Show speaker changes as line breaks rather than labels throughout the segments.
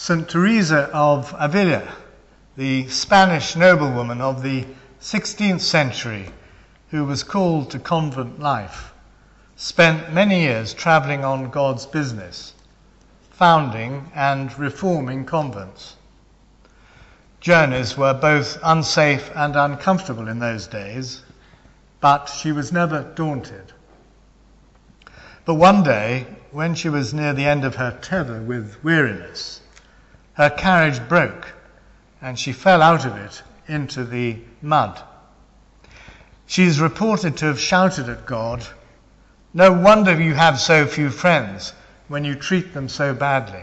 St. Teresa of Avila, the Spanish noblewoman of the 16th century who was called to convent life, spent many years travelling on God's business, founding and reforming convents. Journeys were both unsafe and uncomfortable in those days, but she was never daunted. But one day, when she was near the end of her tether with weariness, her carriage broke and she fell out of it into the mud. She is reported to have shouted at God, "No wonder you have so few friends when you treat them so badly."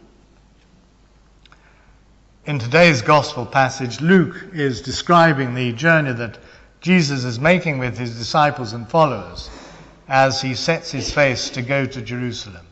In today's gospel passage, Luke is describing the journey that Jesus is making with his disciples and followers as he sets his face to go to Jerusalem.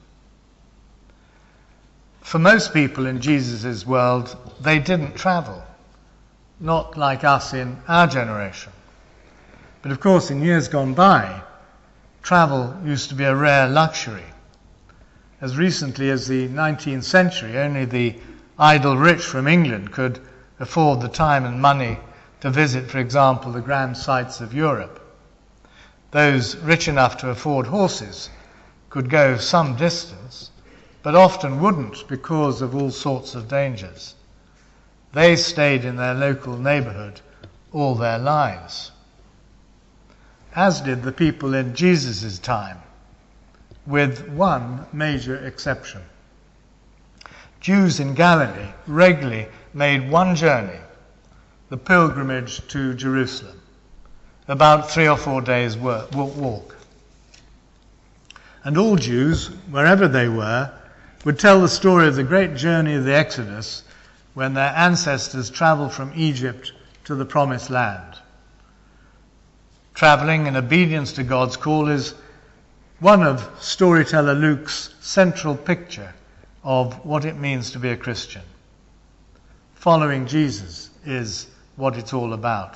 For most people in Jesus' world, they didn't travel, not like us in our generation. But of course, in years gone by, travel used to be a rare luxury. As recently as the 19th century, only the idle rich from England could afford the time and money to visit, for example, the grand sites of Europe. Those rich enough to afford horses could go some distance, but often wouldn't because of all sorts of dangers. They stayed in their local neighbourhood all their lives, as did the people in Jesus' time, with one major exception. Jews in Galilee regularly made one journey, the pilgrimage to Jerusalem, about 3 or 4 days' walk. And all Jews, wherever they were, would tell the story of the great journey of the Exodus when their ancestors travelled from Egypt to the Promised Land. Travelling in obedience to God's call is one of storyteller Luke's central picture of what it means to be a Christian. Following Jesus is what it's all about.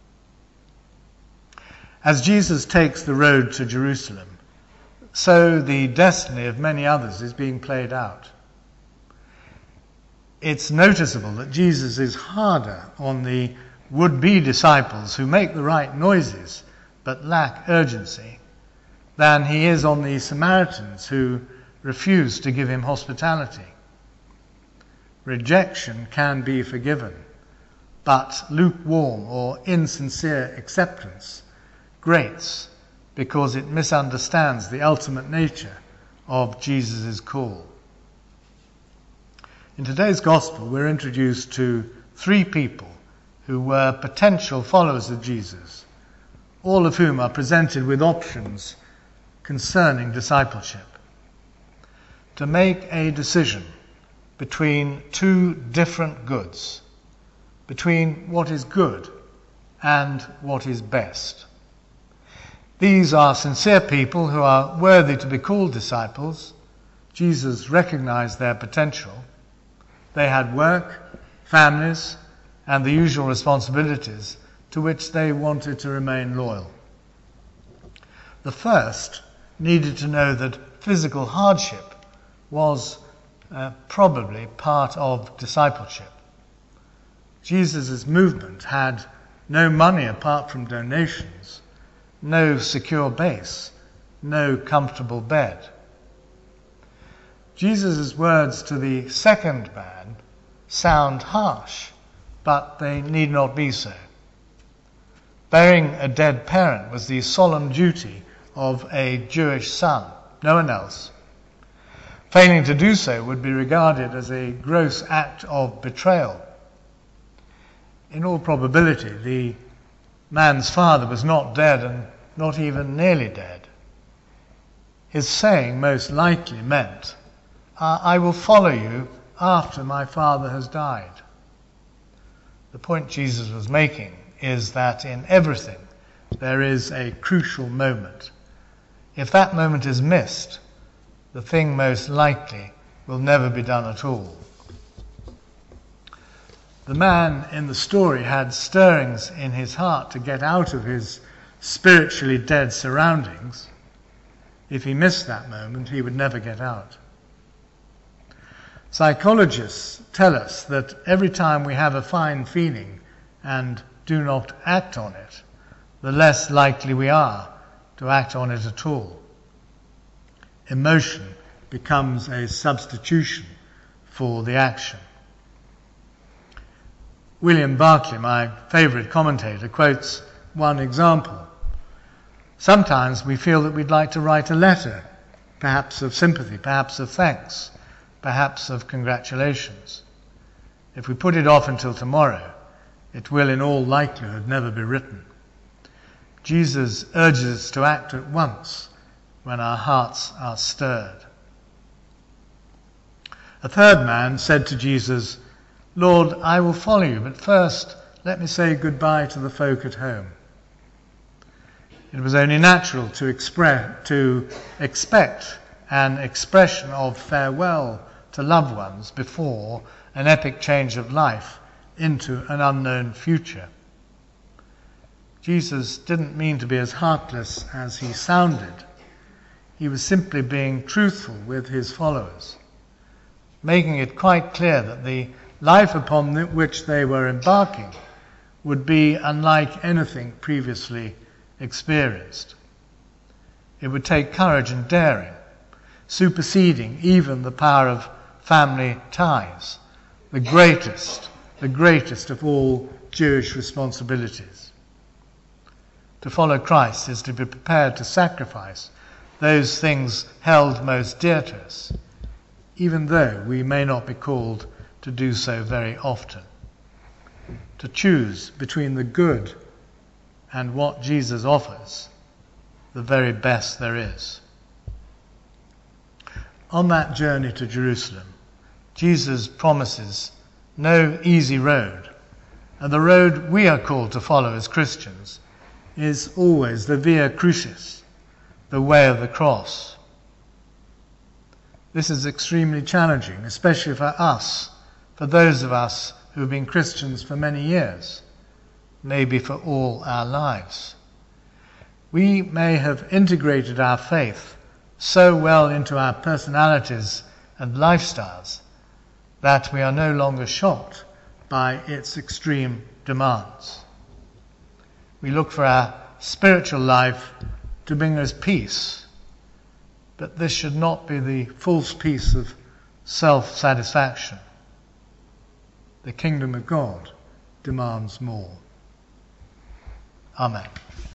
As Jesus takes the road to Jerusalem, so the destiny of many others is being played out. It's noticeable that Jesus is harder on the would-be disciples who make the right noises but lack urgency than he is on the Samaritans who refuse to give him hospitality. Rejection can be forgiven, but lukewarm or insincere acceptance grates because it misunderstands the ultimate nature of Jesus' call. In today's gospel, we're introduced to 3 people who were potential followers of Jesus, all of whom are presented with options concerning discipleship. To make a decision between 2 different goods, between what is good and what is best. These are sincere people who are worthy to be called disciples. Jesus recognized their potential. They had work, families, and the usual responsibilities to which they wanted to remain loyal. The first needed to know that physical hardship was probably part of discipleship. Jesus' movement had no money apart from donations, no secure base, no comfortable bed. Jesus' words to the second man sound harsh, but they need not be so. Burying a dead parent was the solemn duty of a Jewish son, no one else. Failing to do so would be regarded as a gross act of betrayal. In all probability, the man's father was not dead and not even nearly dead. His saying most likely meant, "I will follow you after my father has died." The point Jesus was making is that in everything there is a crucial moment. If that moment is missed, the thing most likely will never be done at all. The man in the story had stirrings in his heart to get out of his spiritually dead surroundings. If he missed that moment, he would never get out. Psychologists tell us that every time we have a fine feeling and do not act on it, the less likely we are to act on it at all. Emotion becomes a substitution for the action. William Barclay, my favourite commentator, quotes one example. Sometimes we feel that we'd like to write a letter, perhaps of sympathy, perhaps of thanks, perhaps of congratulations. If we put it off until tomorrow, it will in all likelihood never be written. Jesus urges us to act at once when our hearts are stirred. A third man said to Jesus, "Lord, I will follow you, but first let me say goodbye to the folk at home." It was only natural to expect an expression of farewell to loved ones before an epic change of life into an unknown future. Jesus didn't mean to be as heartless as he sounded. He was simply being truthful with his followers, making it quite clear that the life upon which they were embarking would be unlike anything previously experienced. It would take courage and daring, superseding even the power of family ties, the greatest of all Jewish responsibilities. To follow Christ is to be prepared to sacrifice those things held most dear to us, even though we may not be called to do so very often. To choose between the good and what Jesus offers, the very best there is. On that journey to Jerusalem, Jesus promises no easy road, and the road we are called to follow as Christians is always the Via Crucis, the way of the cross. This is extremely challenging, especially for us, for those of us who have been Christians for many years, maybe for all our lives. We may have integrated our faith so well into our personalities and lifestyles that we are no longer shocked by its extreme demands. We look for our spiritual life to bring us peace, but this should not be the false peace of self-satisfaction. The kingdom of God demands more. Amen.